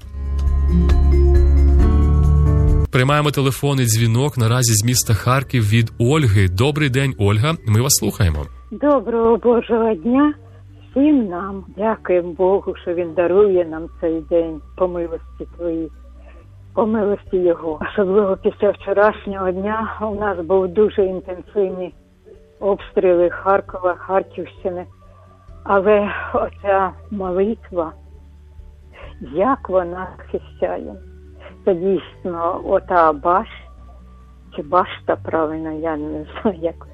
Приймаємо телефонний дзвінок наразі з міста Харків від Ольги. Добрий день, Ольга. Ми вас слухаємо. Доброго Божого дня всім нам. Дякуємо Богу, що Він дарує нам цей день по милості Твоїй, по милості Його. Особливо після вчорашнього дня у нас був дуже інтенсивні обстріли Харкова, Харківщини. Але оця молитва, як вона захищає. Це дійсно ота баш, чи башта, правильно, я не знаю, як.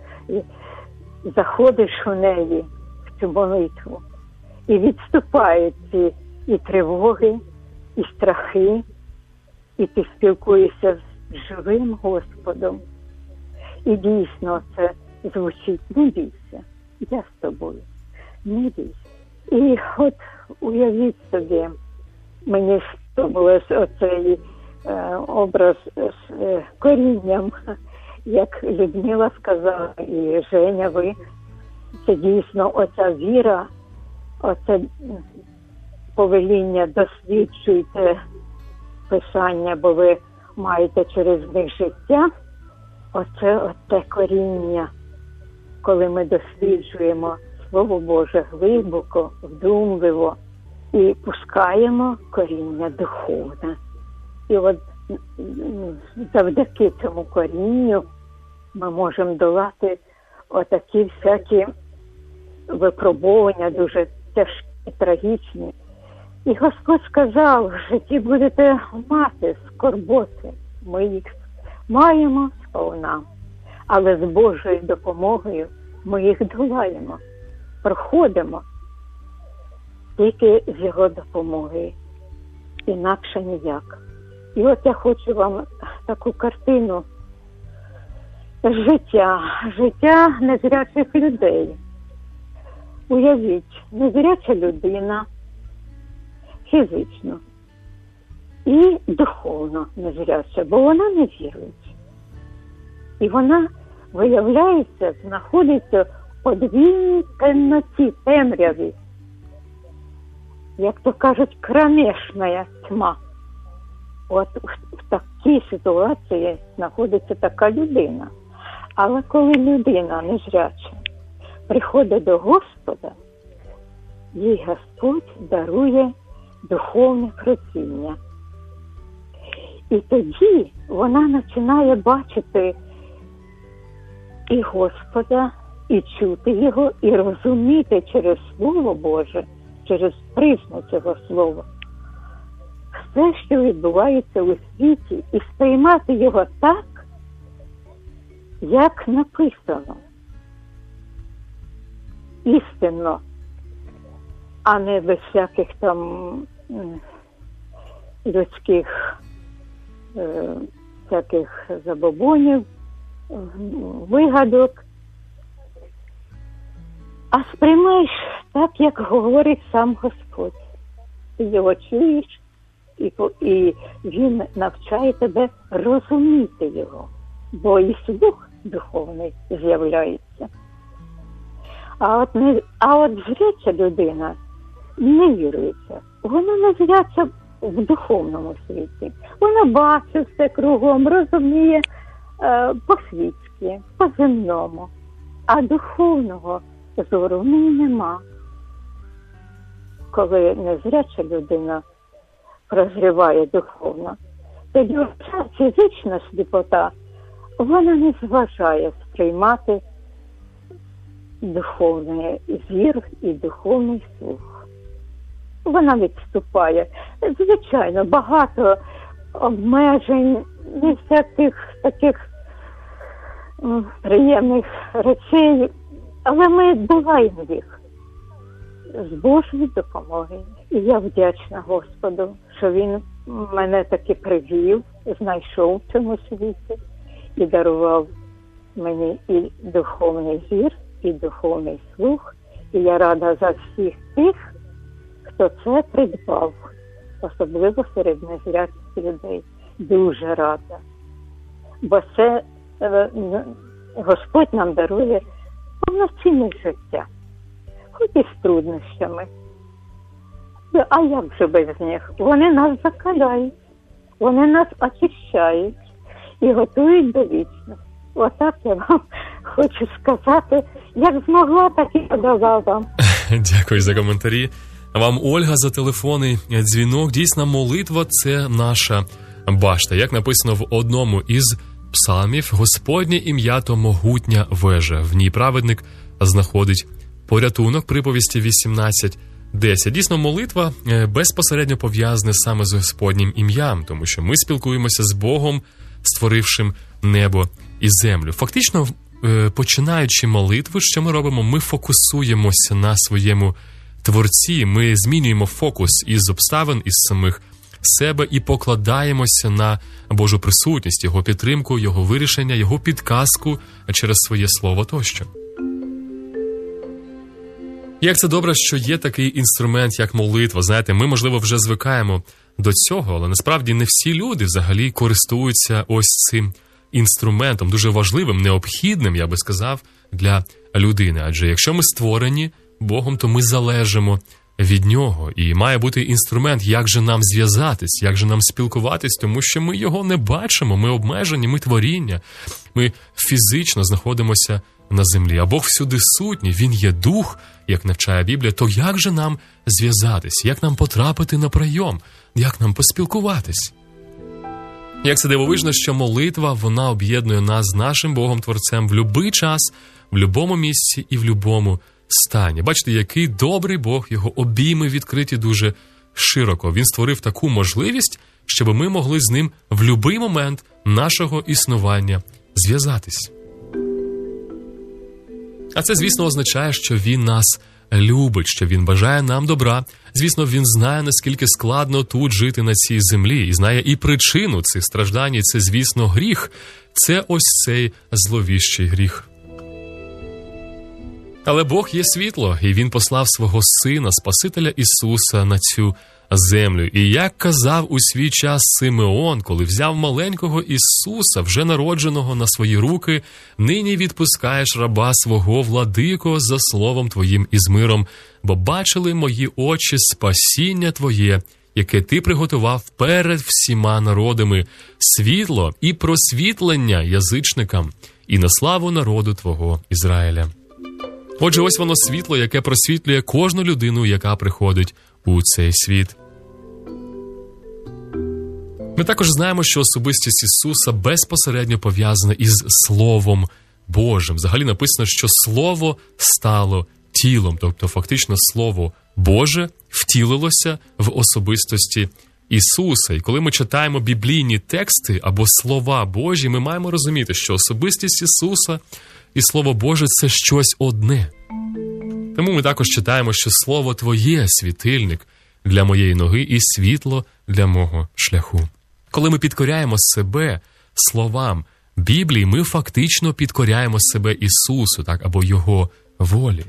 Заходиш у неї, в цю молитву, і відступають ці і тривоги, і страхи, і ти спілкуєшся з живим Господом. І дійсно це звучить, не бійся, я з тобою, не бійся. І от уявіть собі, мені сподобався оцей е, образ з е, корінням, як Людмила сказала, і Женя, ви, це дійсно оця віра, оце повеління, досліджуйте Писання, бо ви маєте через них життя. Оце оте коріння, коли ми досліджуємо Слово Боже глибоко, вдумливо і пускаємо коріння духовне. І от завдяки цьому корінню ми можемо долати отакі всякі випробування, дуже тяжкі, трагічні. І Господь сказав, в житті будете мати скорботи. Ми їх маємо сповна, але з Божою допомогою ми їх долаємо, проходимо тільки з Його допомогою, інакше ніяк. І от я хочу вам таку картину життя, життя незрячих людей. Уявіть, незряча людина фізично і духовно незряча, бо вона не вірує. І вона, виявляється, знаходиться в подвійній темноті, темряві. Як то кажуть, кромешна тьма. От в такій ситуації знаходиться така людина. Але коли людина незряча приходить до Господа, їй Господь дарує духовне прозріння. І тоді вона починає бачити і Господа, і чути Його, і розуміти через Слово Боже, через призму цього Слова, все, що відбувається у світі, і сприймати його так, як написано. Істинно, а не без всяких там людських е, всяких забобонів, вигадок. А сприймаєш так, як говорить сам Господь. Ти його чуєш, і, і він навчає тебе розуміти його, бо і слух духовний з'являється. А от, не, а от зряча людина не вірується. Вона не зряча в духовному світі. Вона бачить все кругом, розуміє е, по-світськи, по-земному. А духовного зору в неї нема. Коли незряча людина прозріває духовно, тоді ця фізична сліпота, вона не зважає сприймати духовний зір і духовний слух. Вона відступає. Звичайно, багато обмежень, не всяких таких м, приємних речей, але ми долаємо їх з Божою допомогою. І я вдячна Господу, що Він мене таки привів, знайшов в цьому світі і дарував мені і духовний зір, і духовний слух. І я рада за всіх тих, хто це придбав, особливо серед незрячих людей. Дуже рада. Бо це е, Господь нам дарує повноцінне життя, хоч і з труднощами. А як же без них? Вони нас закаляють, вони нас очищають і готують до вічності. Отак я вам хочу сказати, як змогла, так і подала вам. Дякую за коментарі. Вам, Ольга, за телефонний дзвінок. Дійсно, молитва – це наша башта. Як написано в одному із псалмів, «Господнє ім'я – то могутня вежа». В ній праведник знаходить порятунок, приповісті вісімнадцять десять. Дійсно, молитва безпосередньо пов'язана саме з Господнім ім'ям, тому що ми спілкуємося з Богом, створившим небо і землю. Фактично, починаючи молитву, що ми робимо? Ми фокусуємося на своєму Творці, ми змінюємо фокус із обставин, із самих себе і покладаємося на Божу присутність, Його підтримку, Його вирішення, Його підказку через своє слово тощо. Як це добре, що є такий інструмент, як молитва. Знаєте, ми, можливо, вже звикаємо до цього, але насправді не всі люди взагалі користуються ось цим інструментом, дуже важливим, необхідним, я би сказав, для людини. Адже якщо ми створені Богом, то ми залежимо від Нього. І має бути інструмент, як же нам зв'язатись, як же нам спілкуватись, тому що ми Його не бачимо, ми обмежені, ми творіння, ми фізично знаходимося на землі. А Бог всюди сутній, Він є дух, як навчає Біблія, то як же нам зв'язатись, як нам потрапити на прийом, як нам поспілкуватись? Як це дивовижно, що молитва, вона об'єднує нас з нашим Богом-творцем в будь-який час, в будь-якому місці і в будь-якому стані. Бачите, який добрий Бог, Його обійми відкриті дуже широко. Він створив таку можливість, щоб ми могли з Ним в будь-який момент нашого існування зв'язатись. А це, звісно, означає, що Він нас любить, що Він бажає нам добра. Звісно, Він знає, наскільки складно тут жити на цій землі, і знає і причину цих страждань, і це, звісно, гріх. Це ось цей зловіщий гріх. Але Бог є світло, і Він послав свого Сина, Спасителя Ісуса, на цю землю. І як казав у свій час Симеон, коли взяв маленького Ісуса, вже народженого, на свої руки, нині відпускаєш раба свого, владико, за словом Твоїм і з миром, бо бачили мої очі спасіння Твоє, яке Ти приготував перед всіма народами, світло і просвітлення язичникам, і на славу народу Твого Ізраїля. Отже, ось воно світло, яке просвітлює кожну людину, яка приходить у цей світ. Ми також знаємо, що особистість Ісуса безпосередньо пов'язана із Словом Божим. Взагалі написано, що Слово стало тілом, тобто фактично Слово Боже втілилося в особистості Ісуса. І коли ми читаємо біблійні тексти або слова Божі, ми маємо розуміти, що особистість Ісуса і Слово Боже – це щось одне. Тому ми також читаємо, що Слово Твоє – світильник для моєї ноги і світло для мого шляху. Коли ми підкоряємо себе словам Біблії, ми фактично підкоряємо себе Ісусу, так, або Його волі.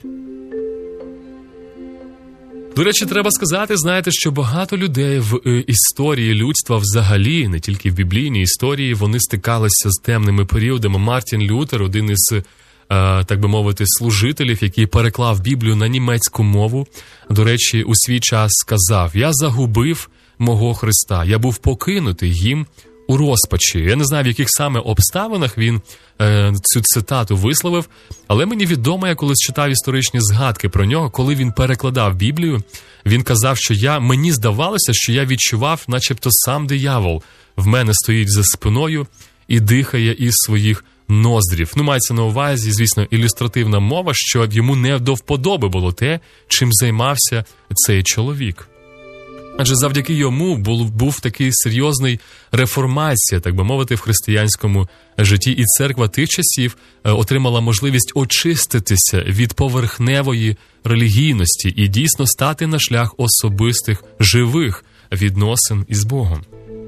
До речі, треба сказати, знаєте, що багато людей в історії людства взагалі, не тільки в біблійній історії, вони стикалися з темними періодами. Мартін Лютер, один із, так би мовити, служителів, який переклав Біблію на німецьку мову, до речі, у свій час сказав: «Я загубив мого Христа. Я був покинутий їм у розпачі. Я не знаю, в яких саме обставинах він е, цю цитату висловив, але мені відомо, я колись читав історичні згадки про нього, коли він перекладав Біблію, він казав, що я, мені здавалося, що я відчував, начебто сам диявол в мене стоїть за спиною і дихає із своїх ноздрів. Ну, мається на увазі, звісно, ілюстративна мова, що йому не до вподоби було те, чим займався цей чоловік. Адже завдяки йому був, був такий серйозний реформація, так би мовити, в християнському житті. І церква тих часів отримала можливість очиститися від поверхневої релігійності і дійсно стати на шлях особистих, живих відносин із Богом.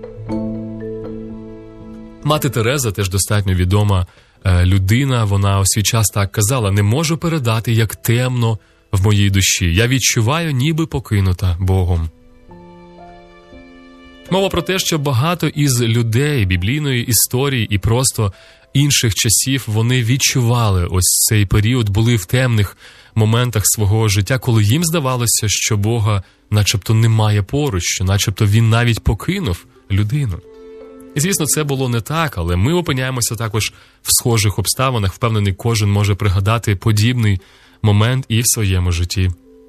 Мати Тереза, теж достатньо відома людина, вона у свій час так казала: «Не можу передати, як темно в моїй душі. Я відчуваю, ніби покинута Богом». Мова про те, що багато із людей біблійної історії і просто інших часів, вони відчували ось цей період, були в темних моментах свого життя, коли їм здавалося, що Бога начебто немає поруч, що начебто Він навіть покинув людину. І, звісно, це було не так, але ми опиняємося також в схожих обставинах. Впевнений, кожен може пригадати подібний момент і в своєму житті.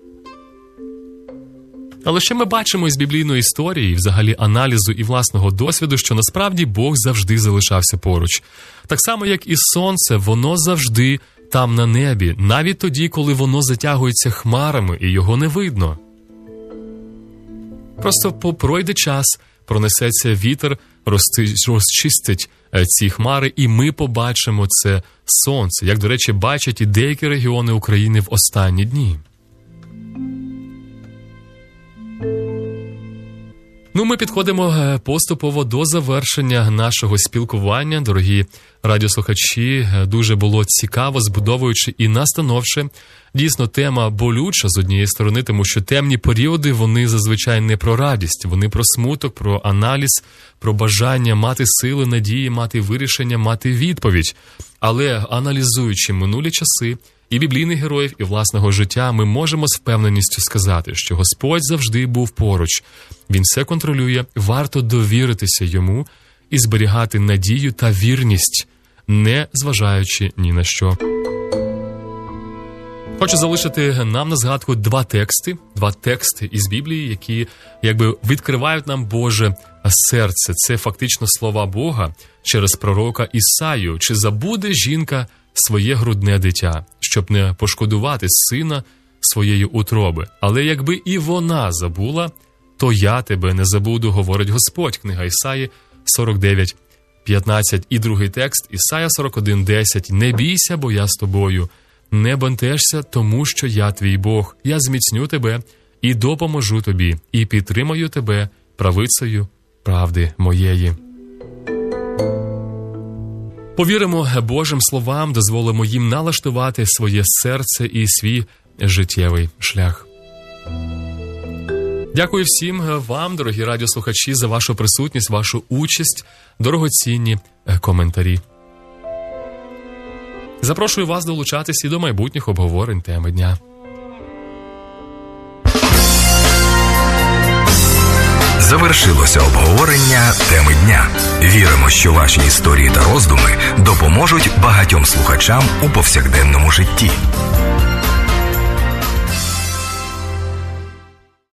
Але ще ми бачимо із біблійної історії, взагалі аналізу і власного досвіду, що насправді Бог завжди залишався поруч. Так само, як і сонце, воно завжди там на небі, навіть тоді, коли воно затягується хмарами і його не видно. Просто пройде час, пронесеться вітер, розчистить ці хмари, і ми побачимо це сонце, як, до речі, бачать і деякі регіони України в останні дні. Ну, ми підходимо поступово до завершення нашого спілкування, дорогі радіослухачі. Дуже було цікаво, збудовуючи і настановче. Дійсно, тема болюча з однієї сторони, тому що темні періоди, вони зазвичай не про радість, вони про смуток, про аналіз, про бажання мати сили, надії, мати вирішення, мати відповідь. Але аналізуючи минулі часи, і біблійних героїв, і власного життя, ми можемо з впевненістю сказати, що Господь завжди був поруч. Він все контролює, варто довіритися Йому і зберігати надію та вірність, не зважаючи ні на що. Хочу залишити нам на згадку два тексти, два тексти із Біблії, які якби відкривають нам Боже серце. Це фактично слова Бога через пророка Ісаю. «Чи забуде жінка своє грудне дитя, щоб не пошкодувати сина своєї утроби? Але якби і вона забула, то я тебе не забуду, говорить Господь». Книга Ісаї сорок дев'ять п'ятнадцять. І другий текст Ісая сорок один десять. «Не бійся, бо я з тобою. Не бентежся, тому що я твій Бог. Я зміцню тебе і допоможу тобі, і підтримаю тебе правицею правди моєї». Повіримо Божим словам, дозволимо їм налаштувати своє серце і свій життєвий шлях. Дякую всім вам, дорогі радіослухачі, за вашу присутність, вашу участь, дорогоцінні коментарі. Запрошую вас долучатись і до майбутніх обговорень теми дня. Завершилося обговорення теми дня. Віримо, що ваші історії та роздуми допоможуть багатьом слухачам у повсякденному житті.